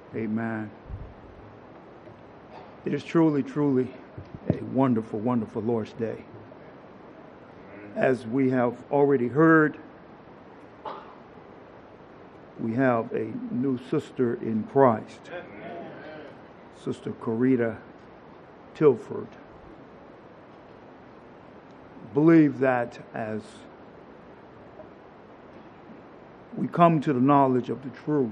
Amen. It is truly, truly a wonderful, wonderful Lord's Day. As we have already heard, we have a new sister in Christ, Sister Corita Tilford. Believe that as we come to the knowledge of the truth,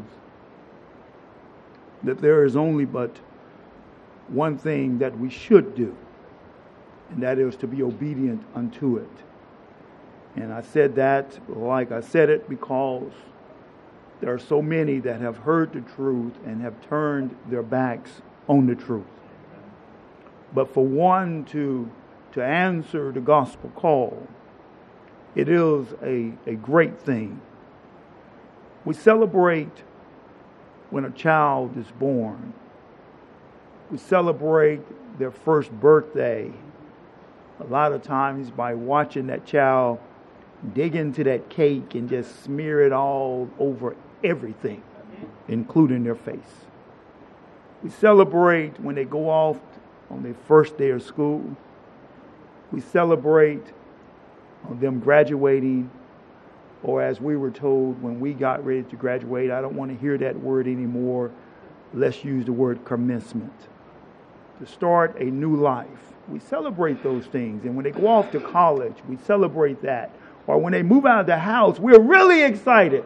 that there is only but one thing that we should do, and that is to be obedient unto it. And I said that, like I said it, because there are so many that have heard the truth and have turned their backs on the truth. But for one to answer the gospel call, it is a great thing. We celebrate when a child is born. We celebrate their first birthday a lot of times by watching that child dig into that cake and just smear it all over everything, including their face. We celebrate when they go off on their first day of school. We celebrate on them graduating, or as we were told when we got ready to graduate, I don't want to hear that word anymore. Let's use the word commencement. To start a new life. We celebrate those things. And when they go off to college, we celebrate that. Or when they move out of the house, we're really excited.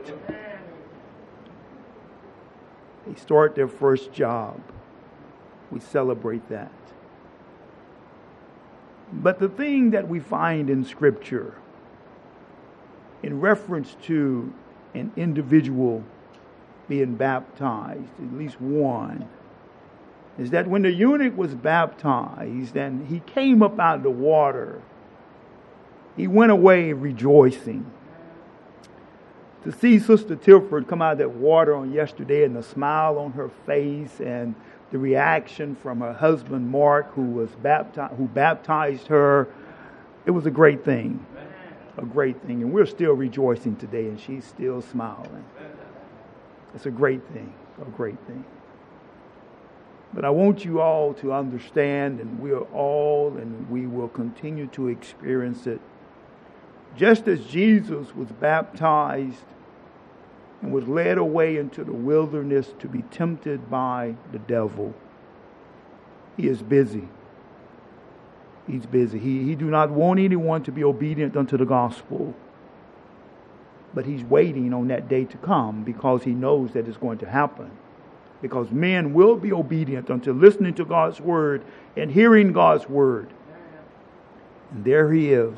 They start their first job. We celebrate that. But the thing that we find in Scripture in reference to an individual being baptized, at least one, is that when the eunuch was baptized and he came up out of the water, he went away rejoicing. To see Sister Tilford come out of that water on yesterday and the smile on her face and the reaction from her husband Mark, who baptized her, it was a great thing. A great thing. And we're still rejoicing today, and she's still smiling. It's a great thing. A great thing. But I want you all to understand, and we will continue to experience it. Just as Jesus was baptized and was led away into the wilderness to be tempted by the devil, he is busy. He's busy. He do not want anyone to be obedient unto the gospel. But he's waiting on that day to come because he knows that it's going to happen. Because men will be obedient unto listening to God's word and hearing God's word. And there he is,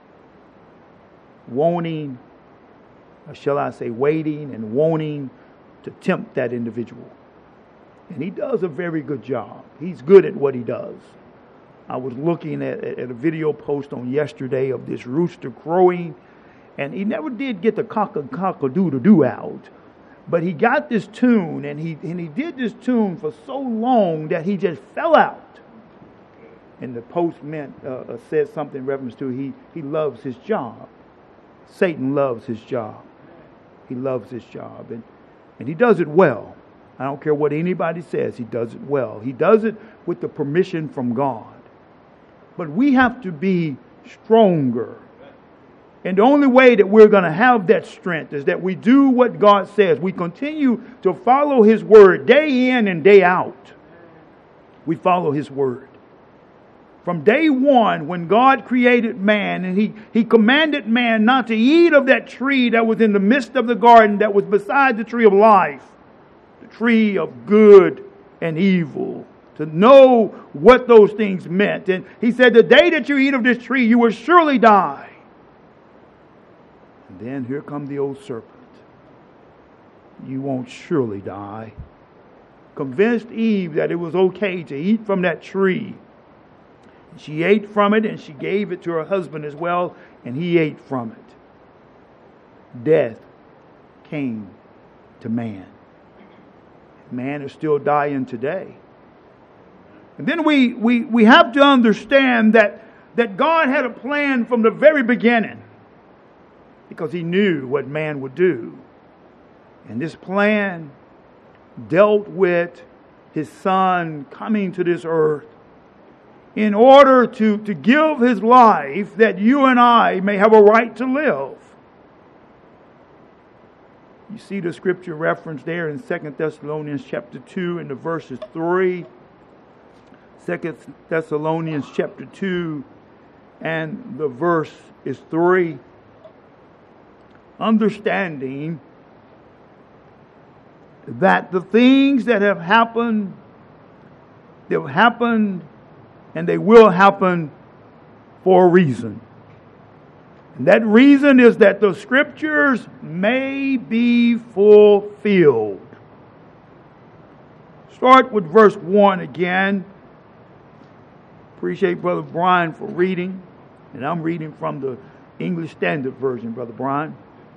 wanting, or shall I say, waiting and wanting to tempt that individual. And he does a very good job. He's good at what he does. I was looking at a video post on yesterday of this rooster crowing, and he never did get the cock-a-doodle-doo out. But he got this tune, and he did this tune for so long that he just fell out. And the post said something in reference to he loves his job. Satan loves his job. He loves his job, and he does it well. I don't care what anybody says, he does it well. He does it with the permission from God. But we have to be stronger. And the only way that we're going to have that strength is that we do what God says. We continue to follow His word day in and day out. We follow His word. From day one, when God created man and He commanded man not to eat of that tree that was in the midst of the garden that was beside the tree of life, the tree of good and evil, to know what those things meant. And He said, the day that you eat of this tree, you will surely die. And then here come the old serpent. You won't surely die. Convinced Eve that it was okay to eat from that tree. She ate from it and she gave it to her husband as well, and he ate from it. Death came to man. Man is still dying today. And then we have to understand that God had a plan from the very beginning, because He knew what man would do. And this plan dealt with His Son coming to this earth in order to give His life that you and I may have a right to live. You see the scripture reference there in 2 Thessalonians chapter 2 in the verses 3. 2 Thessalonians chapter 2 and the verse is 3. Understanding that the things that have happened, they've happened and they will happen for a reason. And that reason is that the scriptures may be fulfilled. Start with verse 1 again. Appreciate Brother Brian for reading. And I'm reading from the English Standard Version, Brother Brian.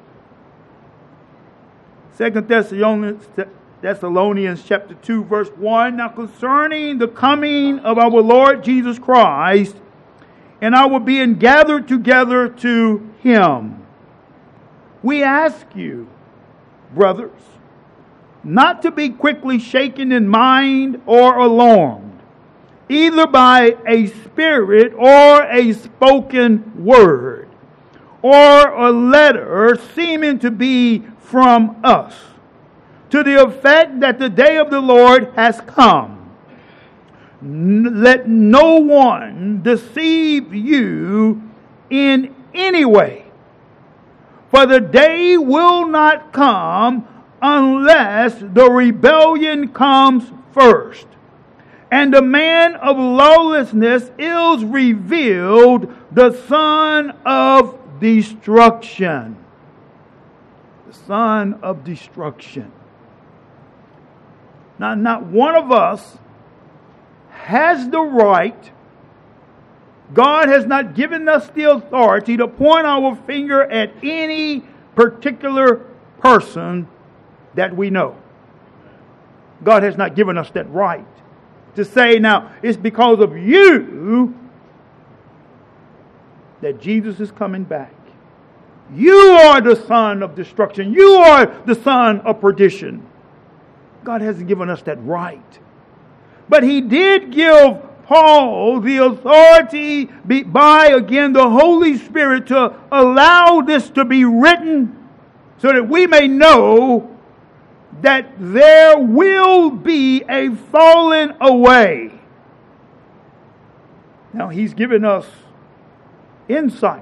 2 Thessalonians chapter 2, verse 1. Now concerning the coming of our Lord Jesus Christ and our being gathered together to Him, we ask you, brothers, not to be quickly shaken in mind or alarmed, either by a spirit or a spoken word, or a letter seeming to be from us, to the effect that the day of the Lord has come. Let no one deceive you in any way, for the day will not come unless the rebellion comes first, and the man of lawlessness is revealed, the son of destruction. The son of destruction. Now, not one of us has the right, God has not given us the authority to point our finger at any particular person that we know. God has not given us that right to say, now, it's because of you that Jesus is coming back. You are the son of destruction. You are the son of perdition. God hasn't given us that right. But He did give Paul the authority by, again, the Holy Spirit to allow this to be written so that we may know that there will be a falling away. Now, He's given us insight.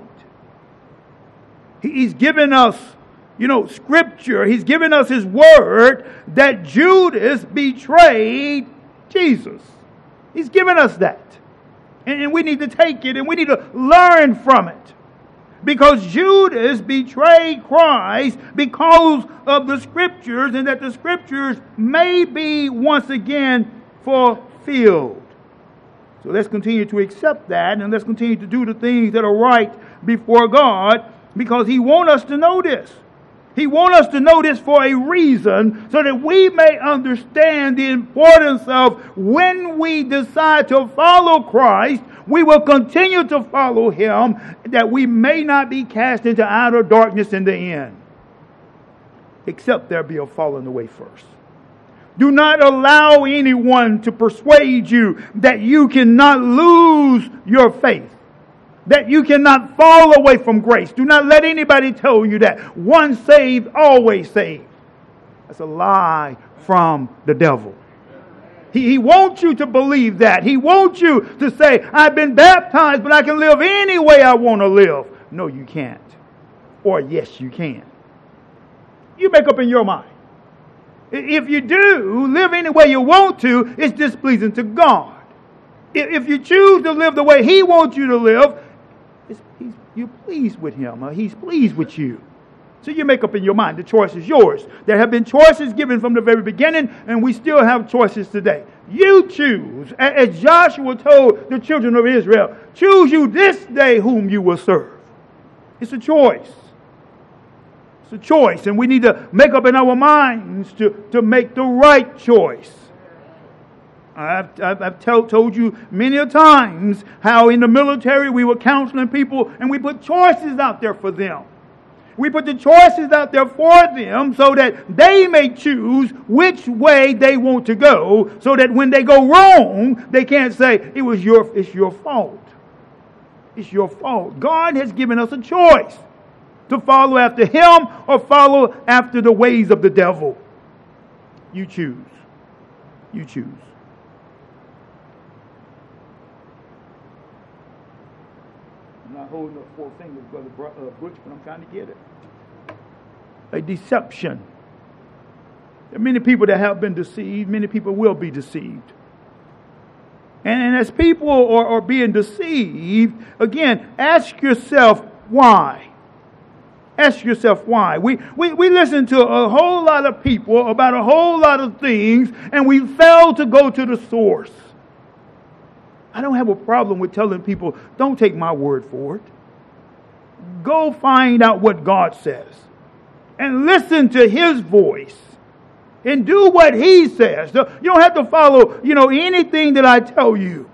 He's given us, scripture. He's given us His word that Judas betrayed Jesus. He's given us that. And we need to take it and we need to learn from it. Because Judas betrayed Christ because of the scriptures, and that the scriptures may be once again fulfilled. So let's continue to accept that, and let's continue to do the things that are right before God, because He wants us to know this. He wants us to know this for a reason, so that we may understand the importance of when we decide to follow Christ, we will continue to follow Him, that we may not be cast into outer darkness in the end. Except there be a falling away first. Do not allow anyone to persuade you that you cannot lose your faith, that you cannot fall away from grace. Do not let anybody tell you that once saved, always saved. That's a lie from the devil. He wants you to believe that. He wants you to say, I've been baptized, but I can live any way I want to live. No, you can't. Or yes, you can. You make up in your mind. If you do live any way you want to, it's displeasing to God. If you choose to live the way He wants you to live, you're pleased with Him, or He's pleased with you. So you make up in your mind. The choice is yours. There have been choices given from the very beginning, and we still have choices today. You choose. As Joshua told the children of Israel, choose you this day whom you will serve. It's a choice. It's a choice, and we need to make up in our minds to make the right choice. I've told you many a times how in the military we were counseling people and we put choices out there for them. We put the choices out there for them so that they may choose which way they want to go, so that when they go wrong, they can't say, it's your fault. It's your fault. God has given us a choice to follow after Him or follow after the ways of the devil. You choose. You choose. I'm not holding up 4 fingers, Brother Butch, but I'm trying to get it. A deception. There are many people that have been deceived. Many people will be deceived. And as people are being deceived, again, ask yourself why. Ask yourself why. We listen to a whole lot of people about a whole lot of things, and we fail to go to the source. I don't have a problem with telling people, don't take my word for it. Go find out what God says. And listen to His voice. And do what He says. You don't have to follow, anything that I tell you.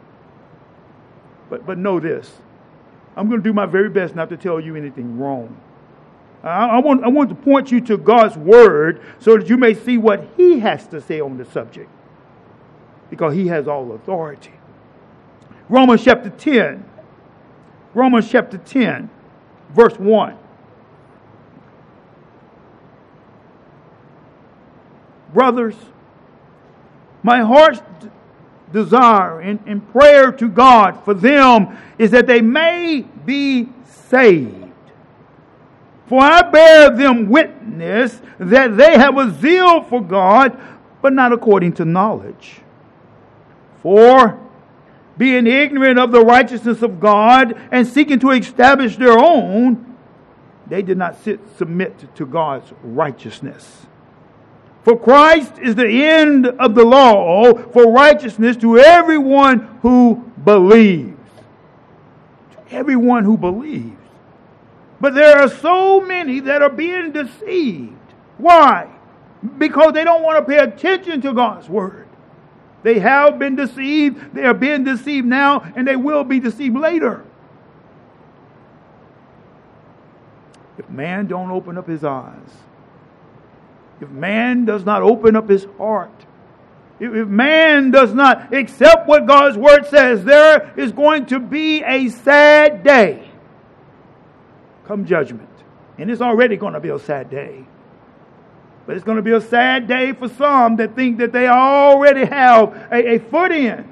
But know this. I'm going to do my very best not to tell you anything wrong. I want to point you to God's Word so that you may see what He has to say on the subject. Because He has all authority. Romans chapter 10. Romans chapter 10, verse 1. Brothers, my heart's desire and prayer to God for them is that they may be saved. For I bear them witness that they have a zeal for God, but not according to knowledge. For being ignorant of the righteousness of God and seeking to establish their own, they did not submit to God's righteousness. For Christ is the end of the law for righteousness to everyone who believes. To everyone who believes. But there are so many that are being deceived. Why? Because they don't want to pay attention to God's Word. They have been deceived, they are being deceived now, and they will be deceived later. If man don't open up his eyes, if man does not open up his heart, if man does not accept what God's Word says, there is going to be a sad day come judgment. And it's already going to be a sad day. But it's going to be a sad day for some that think that they already have a foot in.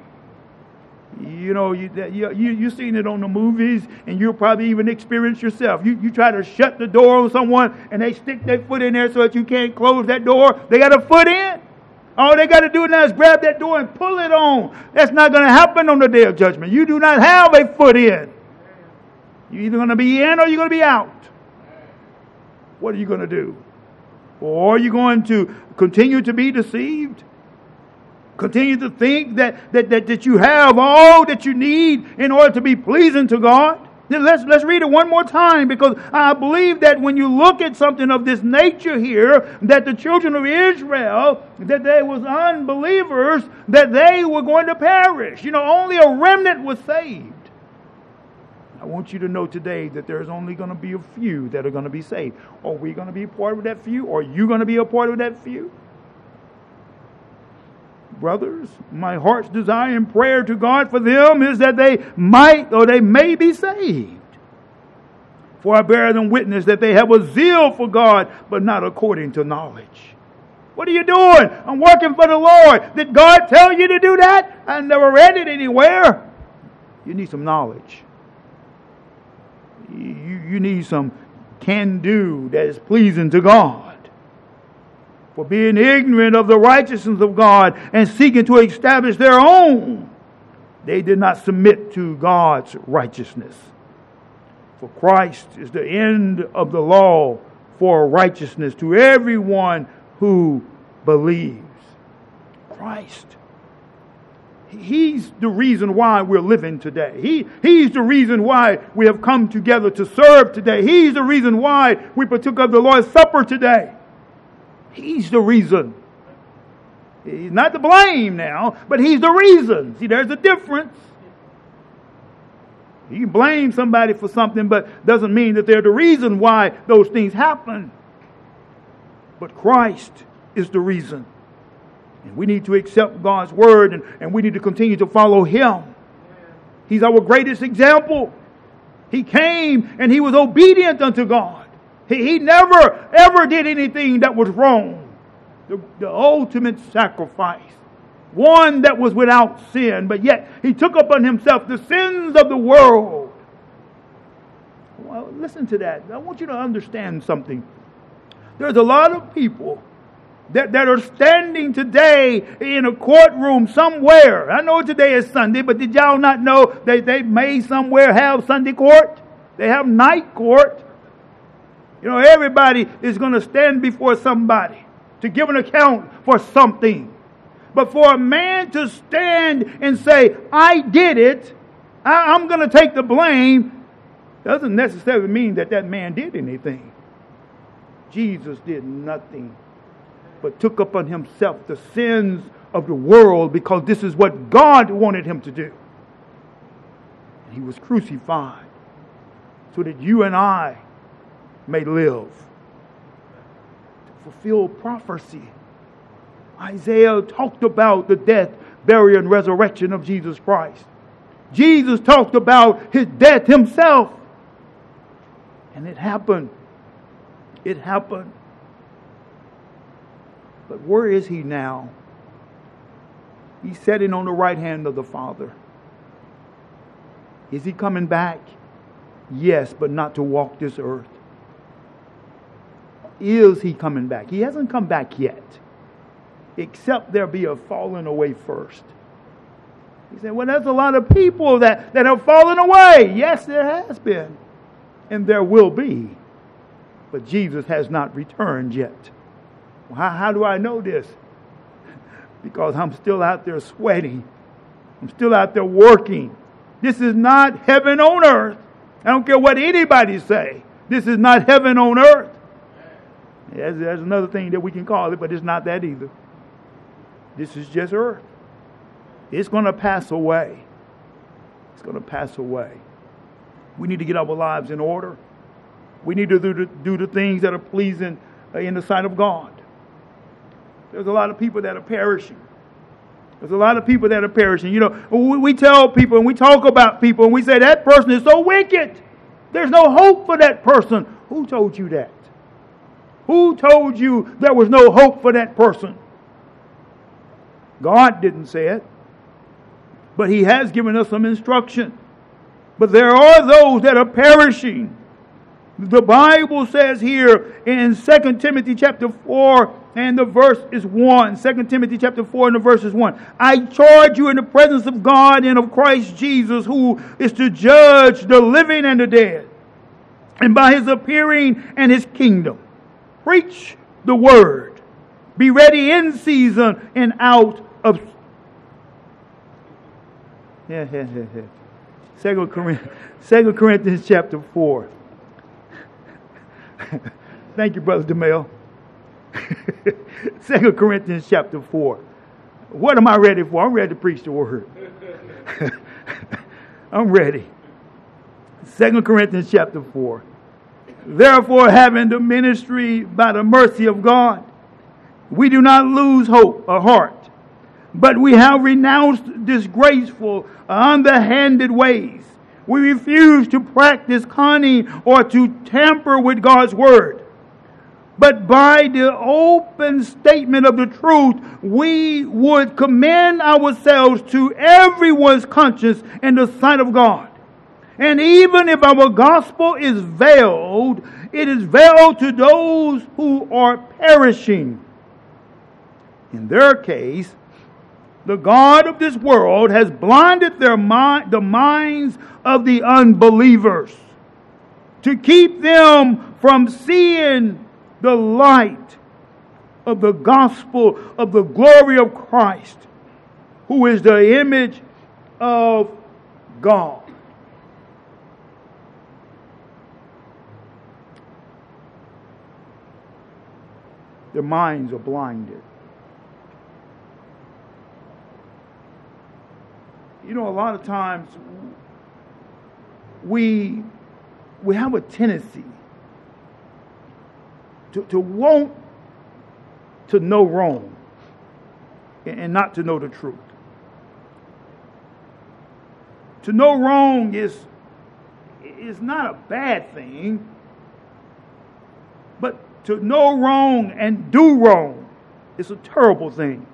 You've seen it on the movies, and you'll probably even experience yourself. You try to shut the door on someone, and they stick their foot in there so that you can't close that door. They got a foot in. All they got to do now is grab that door and pull it on. That's not going to happen on the day of judgment. You do not have a foot in. You're either going to be in or you're going to be out. What are you going to do? Or are you going to continue to be deceived? Continue to think that you have all that you need in order to be pleasing to God? Let's read it one more time, because I believe that when you look at something of this nature here, that the children of Israel, that they was unbelievers, that they were going to perish. Only a remnant was saved. I want you to know today that there's only going to be a few that are going to be saved. Are we going to be a part of that few? Or are you going to be a part of that few? Brothers, my heart's desire and prayer to God for them is that they might or they may be saved. For I bear them witness that they have a zeal for God, but not according to knowledge. What are you doing? I'm working for the Lord. Did God tell you to do that? I never read it anywhere. You need some knowledge. You need some can-do that is pleasing to God. For being ignorant of the righteousness of God and seeking to establish their own, they did not submit to God's righteousness. For Christ is the end of the law for righteousness to everyone who believes. Christ. He's the reason why we're living today. He's the reason why we have come together to serve today. He's the reason why we partook of the Lord's Supper today. He's the reason. He's not to blame now, but He's the reason. See, there's a difference. You can blame somebody for something, but doesn't mean that they're the reason why those things happen. But Christ is the reason. And we need to accept God's word, and we need to continue to follow Him. He's our greatest example. He came and He was obedient unto God. He never, ever did anything that was wrong. The ultimate sacrifice. One that was without sin, but yet He took upon Himself the sins of the world. Well, listen to that. I want you to understand something. There's a lot of people that are standing today in a courtroom somewhere. I know today is Sunday, but did y'all not know they may somewhere have Sunday court? They have night court. You know, everybody is going to stand before somebody to give an account for something. But for a man to stand and say, I did it, I'm going to take the blame, doesn't necessarily mean that man did anything. Jesus did nothing but took upon Himself the sins of the world, because this is what God wanted Him to do. He was crucified so that you and I may live. To fulfill prophecy. Isaiah talked about the death, burial, and resurrection of Jesus Christ. Jesus talked about His death Himself. And it happened. It happened. But where is He now? He's sitting on the right hand of the Father. Is He coming back? Yes, but not to walk this earth. Is He coming back? He hasn't come back yet. Except there be a falling away first. He said, well, there's a lot of people that have fallen away. Yes, there has been. And there will be. But Jesus has not returned yet. Well, how do I know this? Because I'm still out there sweating. I'm still out there working. This is not heaven on earth. I don't care what anybody say. This is not heaven on earth. There's another thing that we can call it, but it's not that either. This is just earth. It's going to pass away. It's going to pass away. We need to get our lives in order. We need to do the things that are pleasing in the sight of God. There's a lot of people that are perishing. There's a lot of people that are perishing. You know, we tell people and we talk about people and we say that person is so wicked. There's no hope for that person. Who told you that? Who told you there was no hope for that person? God didn't say it. But He has given us some instruction. But there are those that are perishing. The Bible says here in 2 Timothy chapter 4 and the verse is 1. 2 Timothy chapter 4 and the verse is 1. I charge you in the presence of God and of Christ Jesus, who is to judge the living and the dead, and by His appearing and His kingdom. Preach the word. Be ready in season and out of... 2 Corinthians chapter 4. Thank you, Brother DeMel. 2 Corinthians chapter 4. What am I ready for? I'm ready to preach the word. I'm ready. 2 Corinthians chapter 4. Therefore, having the ministry by the mercy of God, we do not lose hope or heart, but we have renounced disgraceful, underhanded ways. We refuse to practice cunning or to tamper with God's word. But by the open statement of the truth, we would commend ourselves to everyone's conscience in the sight of God. And even if our gospel is veiled, it is veiled to those who are perishing. In their case, the God of this world has blinded the minds of the unbelievers to keep them from seeing the light of the gospel of the glory of Christ, who is the image of God. Their minds are blinded. You know, a lot of times we have a tendency to want to know wrong and not to know the truth. To know wrong is not a bad thing, but to know wrong and do wrong is a terrible thing.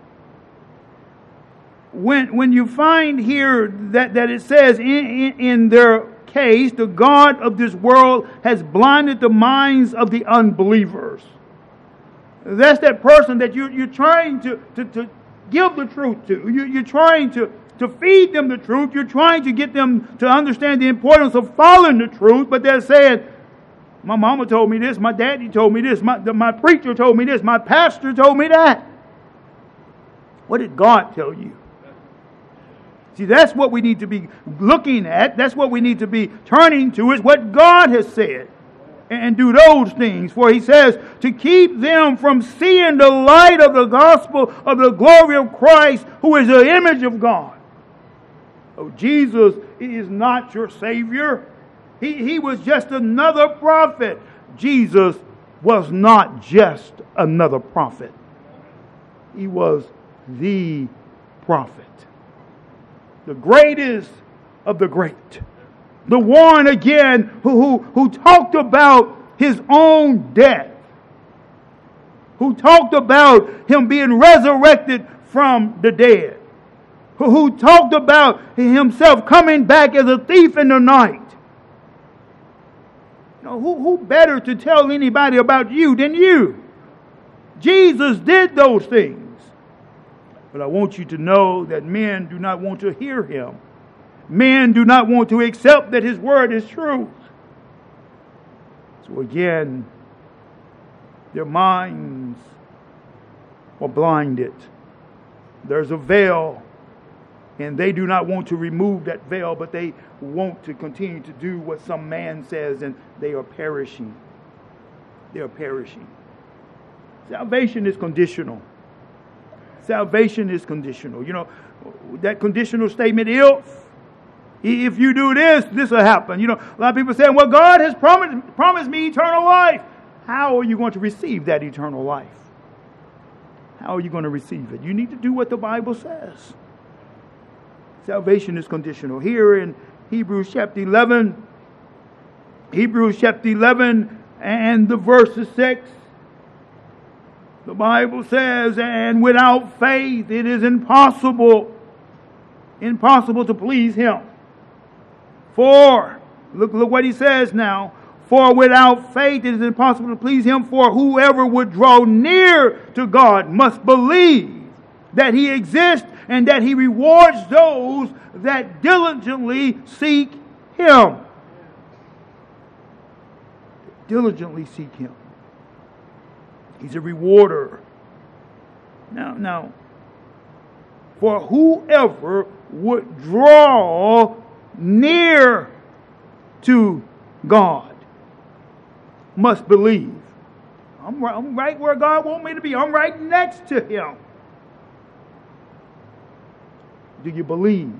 When you find here that it says in their case, the God of this world has blinded the minds of the unbelievers. That's that person that you're trying to give the truth to. You're trying to feed them the truth. You're trying to get them to understand the importance of following the truth, but they're saying, my mama told me this, my daddy told me this, my preacher told me this, my pastor told me that. What did God tell you? See, that's what we need to be looking at. That's what we need to be turning to, is what God has said. And do those things. For he says, to keep them from seeing the light of the gospel of the glory of Christ, who is the image of God. Oh, Jesus is not your Savior. He was just another prophet. Jesus was not just another prophet. He was the prophet. The greatest of the great. The one again who talked about his own death. Who talked about him being resurrected from the dead. Who talked about himself coming back as a thief in the night. You know, who better to tell anybody about you than you? Jesus did those things. But I want you to know that men do not want to hear him. Men do not want to accept that his word is truth. So again, their minds are blinded. There's a veil, and they do not want to remove that veil, but they want to continue to do what some man says, and they are perishing. They are perishing. Salvation is conditional. Salvation is conditional. You know, that conditional statement, if you do this, this will happen. You know, a lot of people say, well, God has promised me eternal life. How are you going to receive that eternal life? How are you going to receive it? You need to do what the Bible says. Salvation is conditional. Here in Hebrews chapter 11 and the verse 6, the Bible says, and without faith it is impossible to please him. For, look what he says now, for without faith it is impossible to please him, for whoever would draw near to God must believe that he exists and that he rewards those that diligently seek him. Diligently seek him. He's a rewarder. Now, for whoever would draw near to God must believe. I'm right where God wants me to be. I'm right next to him. Do you believe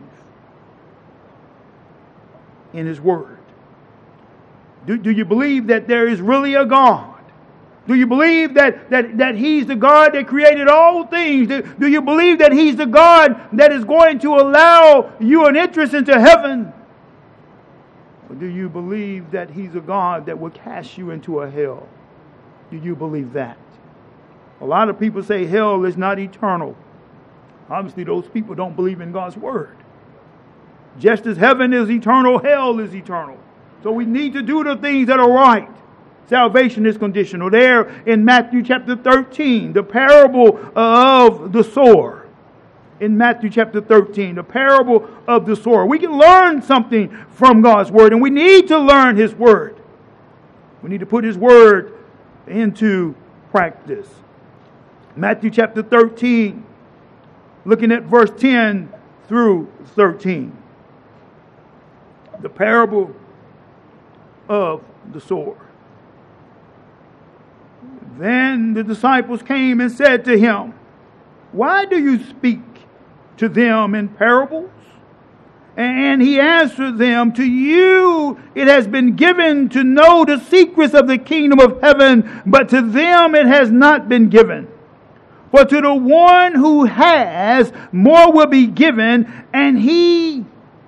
in his word? Do you believe that there is really a God? Do you believe that he's the God that created all things? Do you believe that he's the God that is going to allow you an entrance into heaven? Or do you believe that he's a God that will cast you into a hell? Do you believe that? A lot of people say hell is not eternal. Obviously, those people don't believe in God's word. Just as heaven is eternal, hell is eternal. So we need to do the things that are right. Salvation is conditional. There in Matthew chapter 13, the parable of the sower. In Matthew chapter 13, the parable of the sower. We can learn something from God's word, and we need to learn his word. We need to put his word into practice. Matthew chapter 13, looking at verse 10 through 13. The parable of the sower. Then the disciples came and said to him, why do you speak to them in parables? And he answered them, to you it has been given to know the secrets of the kingdom of heaven, but to them it has not been given. For to the one who has, more will be given, and he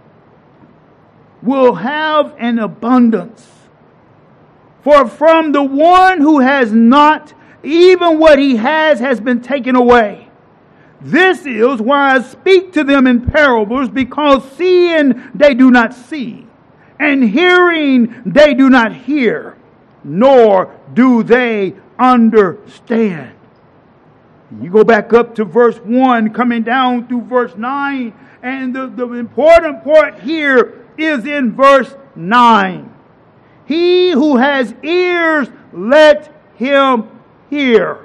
will have an abundance. For from the one who has not, even what he has been taken away. This is why I speak to them in parables, because seeing they do not see, and hearing they do not hear, nor do they understand. You go back up to verse 1, coming down through verse 9, and the important part here is in verse 9. He who has ears, let him hear.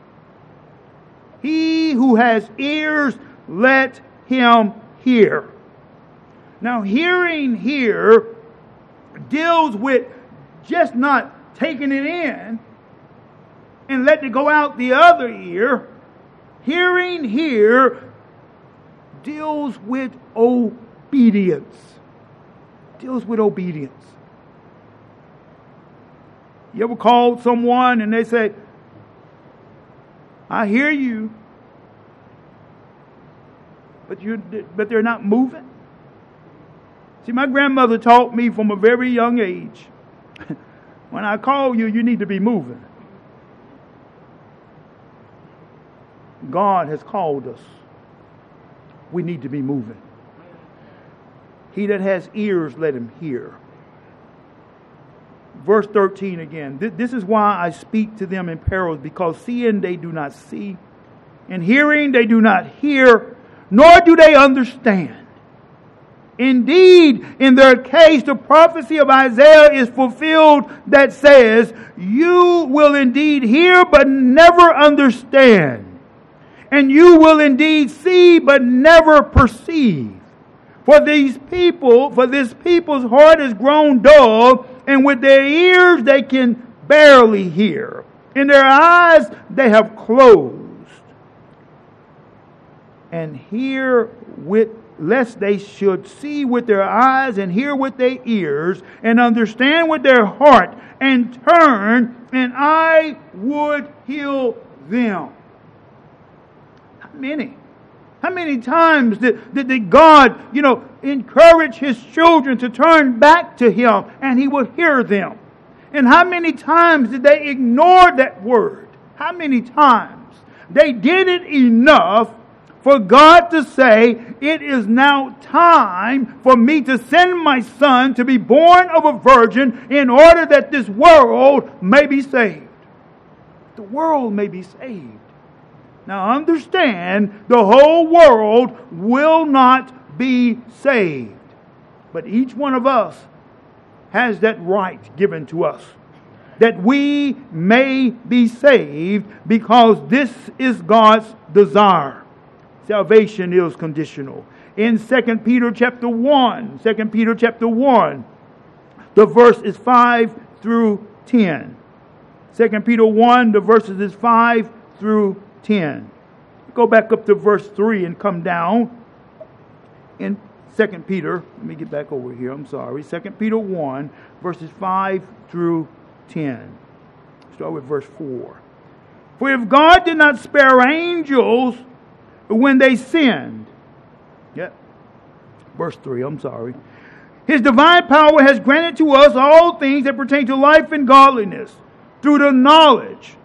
He who has ears, let him hear. Now, hearing here deals with just not taking it in and letting it go out the other ear. Hearing here deals with obedience. Deals with obedience. You ever called someone and they say, I hear you, but they're not moving? See, my grandmother taught me from a very young age, when I call you, you need to be moving. God has called us. We need to be moving. He that has ears, let him hear. Verse 13 again. This is why I speak to them in parables, because seeing they do not see, and hearing they do not hear, nor do they understand. Indeed, in their case, the prophecy of Isaiah is fulfilled that says, you will indeed hear, but never understand. And you will indeed see, but never perceive. For this people's heart is grown dull, and with their ears they can barely hear. In their eyes they have closed. And hear with, lest they should see with their eyes, and hear with their ears, and understand with their heart, and turn, and I would heal them. How many times did God, encourage His children to turn back to Him and He would hear them? And how many times did they ignore that word? How many times? They did it enough for God to say, it is now time for me to send my Son to be born of a virgin in order that this world may be saved. The world may be saved. Now understand, the whole world will not be saved. But each one of us has that right given to us, that we may be saved, because this is God's desire. Salvation is conditional. In 2 Peter chapter 1, the verse is 5 through 10. 2 Peter 1, the verses is 5 through 10. Go back up to verse 3 and come down. In 2 Peter, let me get back over here, I'm sorry. 2 Peter 1, verses 5 through 10. Start with verse 4. For if God did not spare angels when they sinned. Verse 3, I'm sorry. His divine power has granted to us all things that pertain to life and godliness through the knowledge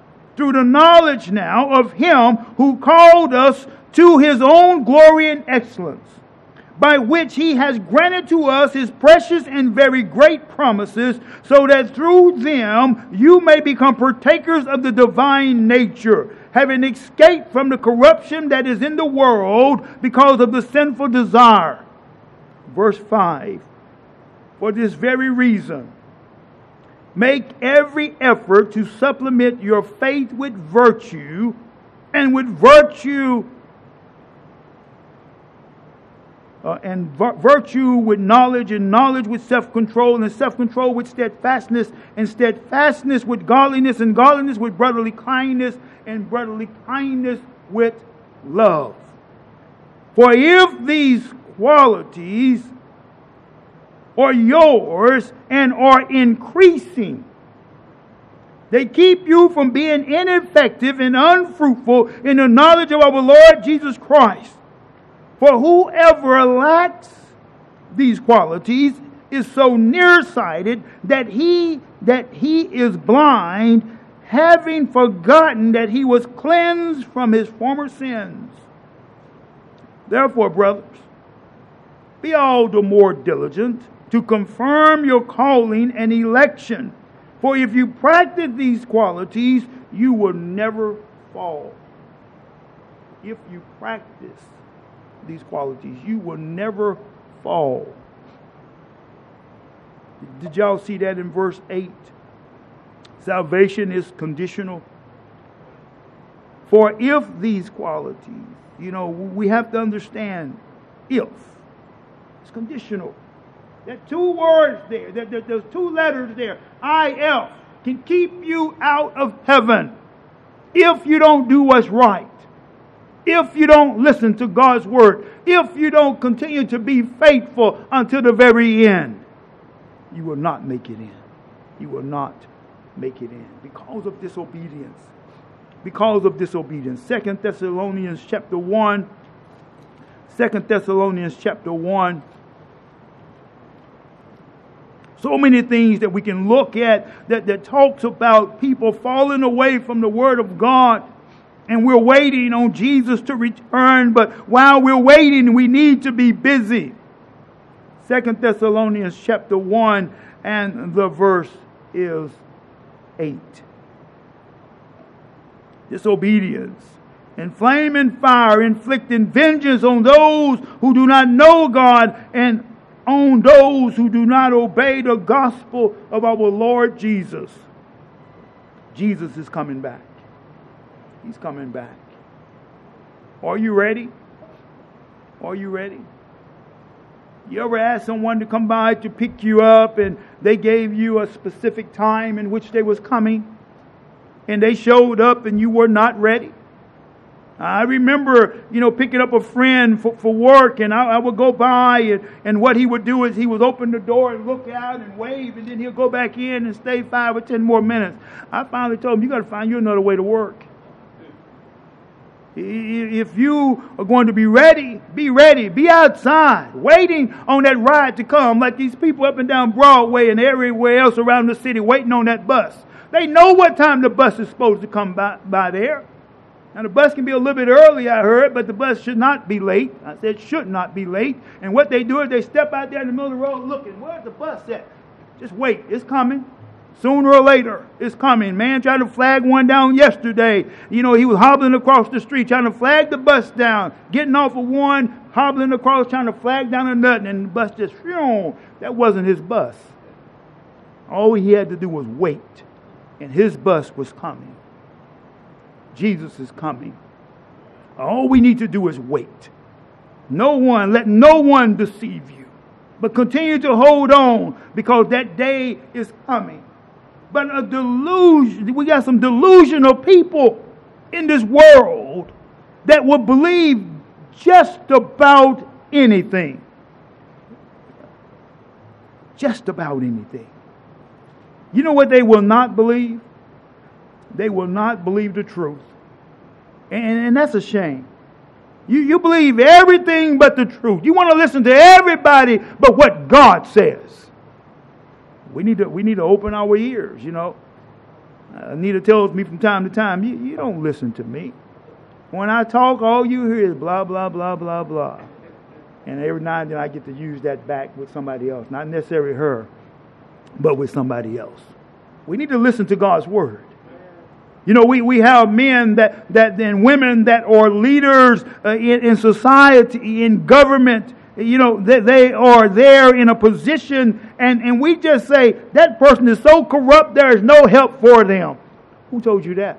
now of Him who called us to His own glory and excellence, by which He has granted to us His precious and very great promises, so that through them you may become partakers of the divine nature, having escaped from the corruption that is in the world because of the sinful desire. Verse 5. For this very reason, make every effort to supplement your faith with virtue, and with virtue with knowledge, and knowledge with self-control, and self-control with steadfastness, and steadfastness with godliness, and godliness with brotherly kindness, and brotherly kindness with love. For if these qualities are yours and are increasing. They keep you from being ineffective and unfruitful in the knowledge of our Lord Jesus Christ. For whoever lacks these qualities is so nearsighted that he is blind, having forgotten that he was cleansed from his former sins. Therefore, brothers, be all the more diligent to confirm your calling and election. For if you practice these qualities, you will never fall. If you practice these qualities, you will never fall. Did y'all see that in verse 8? Salvation is conditional. For if these qualities, we have to understand if. It's conditional. There are two words there. There's two letters there. IF can keep you out of heaven if you don't do what's right. If you don't listen to God's word. If you don't continue to be faithful until the very end. You will not make it in. You will not make it in because of disobedience. Because of disobedience. 2 Thessalonians chapter 1. 2 Thessalonians chapter 1. So many things that we can look at that talks about people falling away from the Word of God. And we're waiting on Jesus to return. But while we're waiting, we need to be busy. 2 Thessalonians chapter 1 and the verse is 8. Disobedience and flaming fire, inflicting vengeance on those who do not know God and on those who do not obey the gospel of our Lord Jesus. Jesus is coming back. He's coming back. Are you ready? Are you ready? You ever asked someone to come by to pick you up and they gave you a specific time in which they was coming and they showed up and you were not ready? I remember, picking up a friend for work, and I would go by, and what he would do is he would open the door and look out and wave, and then he'll go back in and stay 5 or 10 more minutes. I finally told him, you got to find you another way to work. If you are going to be ready, be outside, waiting on that ride to come, like these people up and down Broadway and everywhere else around the city waiting on that bus. They know what time the bus is supposed to come by there. Now, the bus can be a little bit early, I heard, but the bus should not be late. I said should not be late. And what they do is they step out there in the middle of the road looking. Where's the bus at? Just wait. It's coming. Sooner or later, it's coming. Man tried to flag one down yesterday. He was hobbling across the street trying to flag the bus down. Getting off of one, hobbling across, trying to flag down another. And the bus just, that wasn't his bus. All he had to do was wait. And his bus was coming. Jesus is coming. All we need to do is wait. Let no one deceive you. But continue to hold on because that day is coming. But a delusion, we got some delusional people in this world that will believe just about anything. Just about anything. You know what they will not believe? They will not believe the truth. And that's a shame. You believe everything but the truth. You want to listen to everybody but what God says. We need to open our ears, Anita tells me from time to time, you don't listen to me. When I talk, all you hear is blah, blah, blah, blah, blah. And every now and then I get to use that back with somebody else. Not necessarily her, but with somebody else. We need to listen to God's word. We have men and women that are leaders in society, in government. They are there in a position, and we just say, that person is so corrupt, there is no help for them. Who told you that?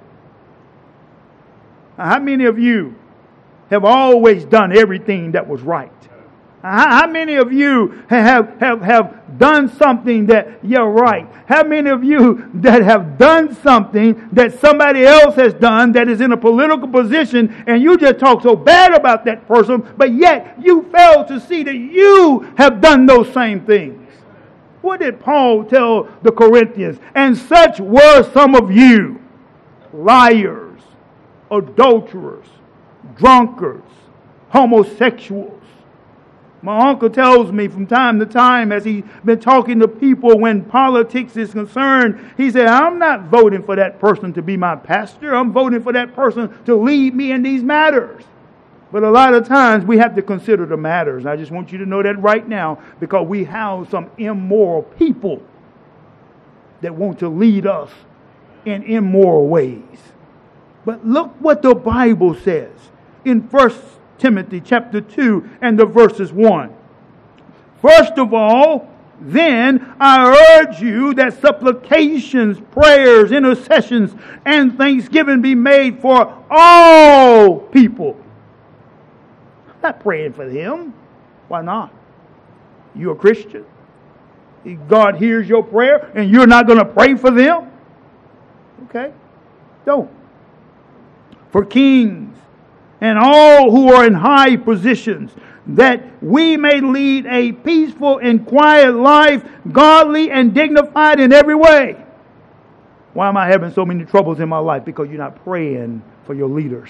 How many of you have always done everything that was right? How many of you have done something that you're right? How many of you that have done something that somebody else has done that is in a political position and you just talk so bad about that person, but yet you fail to see that you have done those same things? What did Paul tell the Corinthians? And such were some of you, liars, adulterers, drunkards, homosexuals. My uncle tells me from time to time, as he's been talking to people when politics is concerned, he said, I'm not voting for that person to be my pastor. I'm voting for that person to lead me in these matters. But a lot of times we have to consider the matters. I just want you to know that right now, because we have some immoral people that want to lead us in immoral ways. But look what the Bible says in 1 Timothy chapter 2 and the verses 1. First of all, then I urge you that supplications, prayers, intercessions, and thanksgiving be made for all people. I'm not praying for them. Why not? You're a Christian. God hears your prayer and you're not going to pray for them? Okay? Don't. For kings and all who are in high positions, that we may lead a peaceful and quiet life, godly and dignified in every way. Why am I having so many troubles in my life? Because you're not praying for your leaders.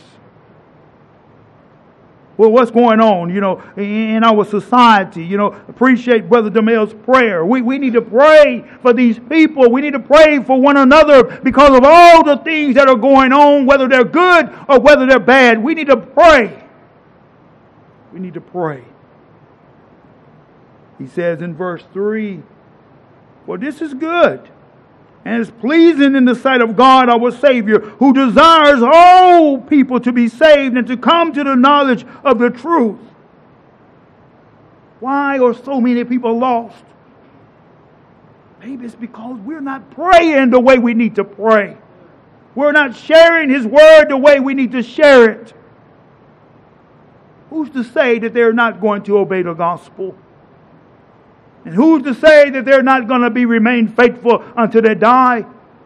Well, what's going on, in our society? Appreciate Brother DeMel's prayer. We need to pray for these people. We need to pray for one another because of all the things that are going on, whether they're good or whether they're bad. We need to pray. We need to pray. He says in verse 3, well, this is good and is pleasing in the sight of God our Savior, who desires all people to be saved and to come to the knowledge of the truth. Why are so many people lost? Maybe it's because we're not praying the way we need to pray. We're not sharing His Word the way we need to share it. Who's to say that they're not going to obey the gospel? And who's to say that they're not going to remain faithful until they die?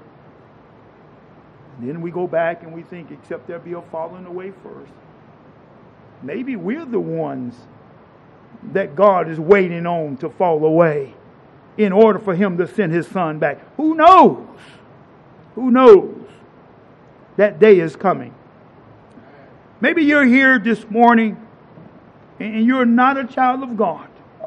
And then we go back and we think, except there be a falling away first. Maybe we're the ones that God is waiting on to fall away in order for Him to send His Son back. Who knows? Who knows? That day is coming. Maybe you're here this morning and you're not a child of God.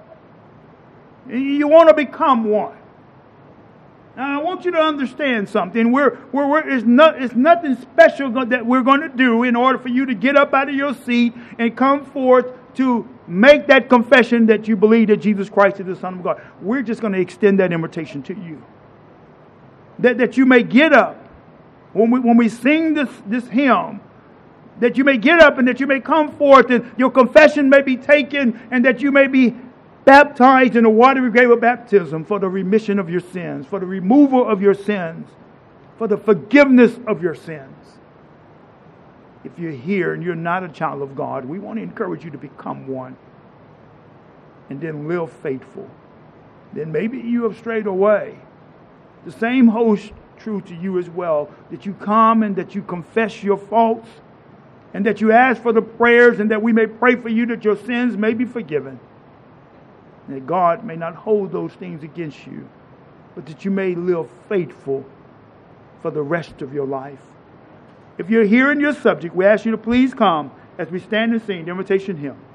You want to become one. Now, I want you to understand something. It's nothing special that we're going to do in order for you to get up out of your seat and come forth to make that confession that you believe that Jesus Christ is the Son of God. We're just going to extend that invitation to you. That you may get up when we sing this hymn, that you may get up and that you may come forth and your confession may be taken and that you may be baptized in the watery grave of baptism for the remission of your sins, for the removal of your sins, for the forgiveness of your sins. If you're here and you're not a child of God, we want to encourage you to become one and then live faithful. Then maybe you have strayed away. The same holds true to you as well, that you come and that you confess your faults and that you ask for the prayers and that we may pray for you that your sins may be forgiven. That God may not hold those things against you, but that you may live faithful for the rest of your life. If you're hearing your subject, we ask you to please come as we stand and sing the invitation hymn.